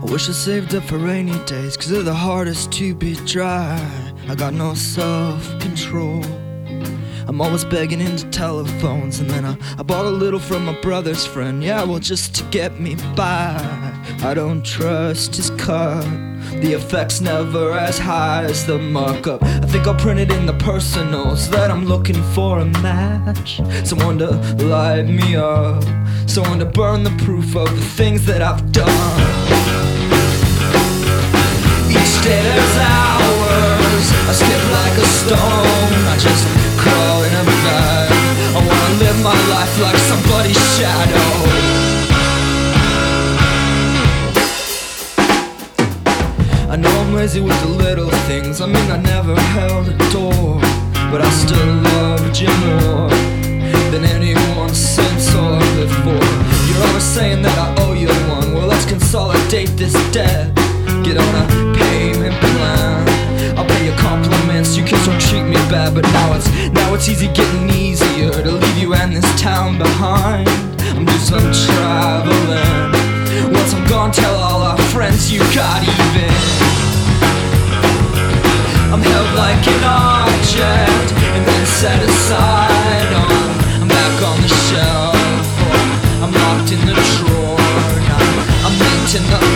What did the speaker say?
I wish I saved up for rainy days, 'cause they're the hardest to be dry. I got no self-control. I'm always begging into telephones, and then I bought a little from my brother's friend. Yeah, well, just to get me by. I don't trust his cut. The effect's never as high as the markup. I think I'll print it in the personals, that I'm looking for a match. Someone to light me up, someone to burn the proof of the things that I've done. Each day there's hours I skip like a stone. I just crawl in a bed. I wanna live my life like somebody's shadow. I know I'm lazy with the little things. I mean, I never held a door, but I still loved you more than anyone since or before. You're always saying that I owe you one. Well, let's consolidate this debt. Get on a payment plan. I'll pay you compliments. You kids don't treat me bad, but now it's easy getting easier to leave you and this town behind. I'm doing some traveling. Once I'm gone, tell all our friends you got even. I'm held like an object and then set aside. I'm back on the shelf. I'm locked in the drawer. I'm minting the